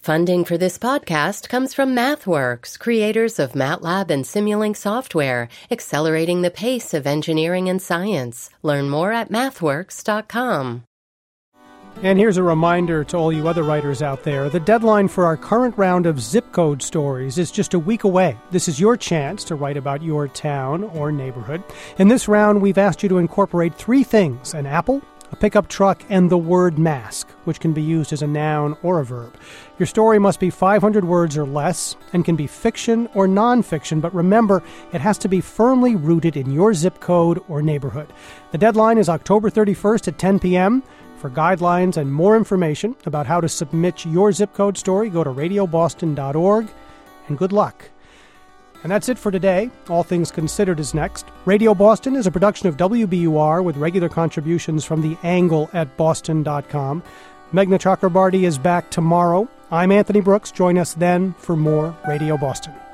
Funding for this podcast comes from MathWorks, creators of MATLAB and Simulink software, accelerating the pace of engineering and science. Learn more at mathworks.com. And here's a reminder to all you other writers out there. The deadline for our current round of zip code stories is just a week away. This is your chance to write about your town or neighborhood. In this round, we've asked you to incorporate 3 things: an apple, a pickup truck, and the word mask, which can be used as a noun or a verb. Your story must be 500 words or less and can be fiction or nonfiction, but remember, it has to be firmly rooted in your zip code or neighborhood. The deadline is October 31st at 10 p.m. For guidelines and more information about how to submit your zip code story, go to radioboston.org, and good luck. And that's it for today. All Things Considered is next. Radio Boston is a production of WBUR with regular contributions from The Angle at boston.com. Meghna Chakrabarty is back tomorrow. I'm Anthony Brooks. Join us then for more Radio Boston.